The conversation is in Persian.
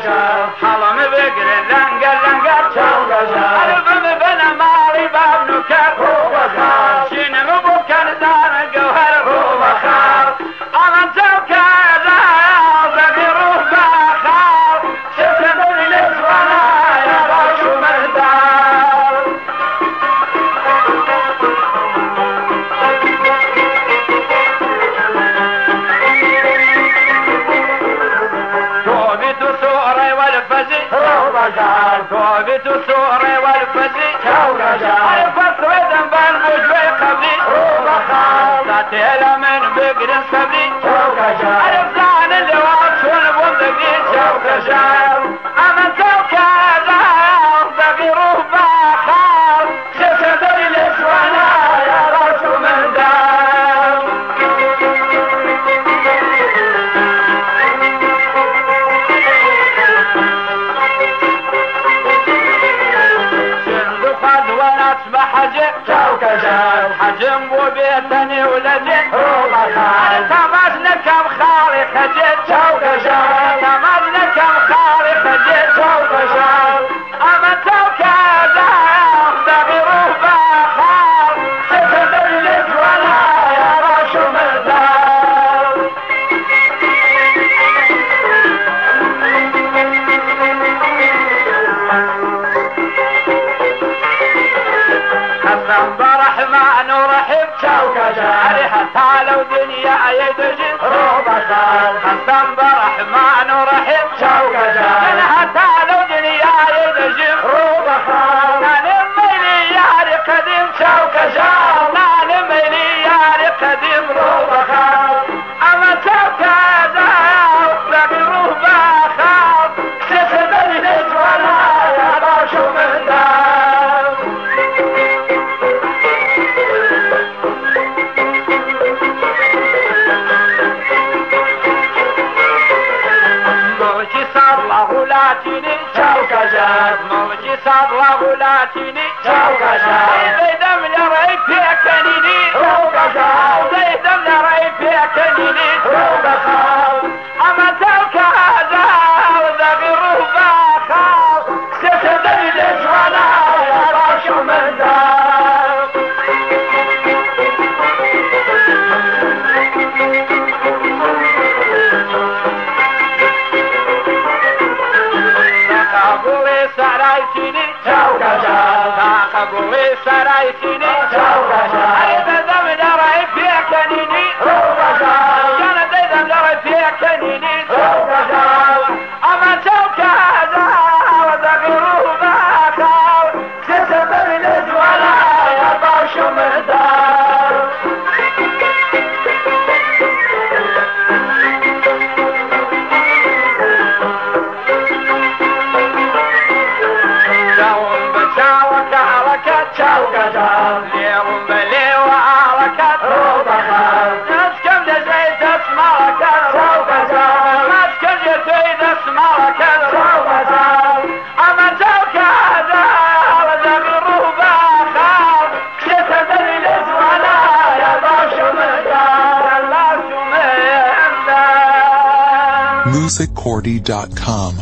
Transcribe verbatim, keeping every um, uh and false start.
کجا حالم بگیره لنگر لنگر چاو کجا عربم بنا مالی باب نوکر رو بخار شینم بکن دان گوهر رو بخار آمن چاو کجا زدی رو بخار شفت دلی لسوانا یا باشو مردار توبت سوري والفزي رو بخار توبت سوري والفزي چاو کجا عرفت ودن بان مجوي قبلي رو بخار ساتيلا من بقرن صبري چاو کجا عرف زان اللواء شون بندقي چاو کجا امن چاو کجا زغي روح بخار شفت دلي لسوانا يا راشو من دار شنو خد وانا اسمع حجم چاو کجا حجم وبيتني ولدي رو بخار تمازنا كم خالي خجل چاو کجا تمازنا كم خالي خجل چاو کجا اما چاو کجا زغي روح بخار شفت دلي لسوانا يا راشو مردار حسن برحمن ورحم چاو کجا حتى لو دنيا يدجن رو بخار حسن برحمن ورحم چاو کجا حتى لو دنيا يدجن رو بخار نان ميلي ياري قديم چاو کجا نان ميلي ياري قديم رو بخار اما چاو کجا زغي روح بخار شفت دلي لسوانا يا باشو مردار موجي صار له لاتيني چاو کجا موجي صار له لاتيني چاو کجا زيدم لري بيكنيني رو بخار زيدم لري بيكنيني رو بخار اما چاو کجا زغي روح بخار شفت دلي لسوانا يا راشو مردار قبوي سرايتيني چاو کجا قبوي سرايتيني چاو کجا ايضا دم لري بيكنيني رو بخار كان زيدم لري بيكنيني رو بخار اما چاو کجا زغي روح بخار شفت دلي لسوانا يا باشو مردار شاوم بشاوك حركات چاو کجا ليوم بليو حركات رو بخار نسكم لزيد اسمارك چاو کجا نسكم لزيد اسمارك چاو کجا اما چاو کجا زغي روح بخار شفت دلي لسوانا يا باشو مردار باشو مردار music cordy dot com